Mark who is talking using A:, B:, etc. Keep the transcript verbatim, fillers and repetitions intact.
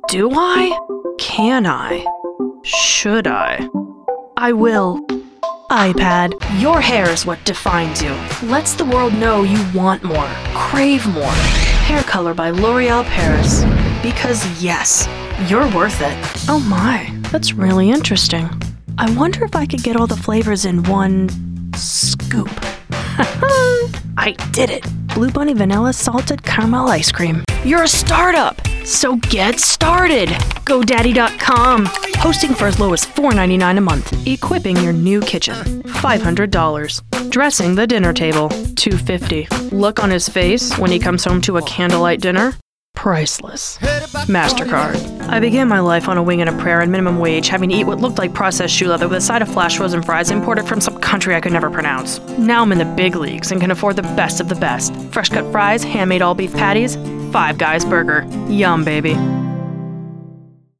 A: Do I? Can I? Should I? I will. iPad. Your hair is what defines you. Lets the world know you want more, crave more. Hair color by L'Oreal Paris. Because yes, you're worth it. Oh my, that's really interesting. I wonder if I could get all the flavors in one scoop. I did it. Blue Bunny Vanilla Salted Caramel Ice Cream. You're a startup, so get started. GoDaddy dot com. Hosting for as low as four dollars and ninety-nine cents a month. Equipping your new kitchen. five hundred dollars. Dressing the dinner table. two hundred fifty dollars. Look on his face when he comes home to a candlelight dinner. Priceless. MasterCard. I began my life on a wing and a prayer and minimum wage, having to eat what looked like processed shoe leather with a side of flash frozen fries imported from some country I could never pronounce. Now I'm in the big leagues and can afford the best of the best. Fresh cut fries, handmade all beef patties, Five Guys burger. Yum, baby.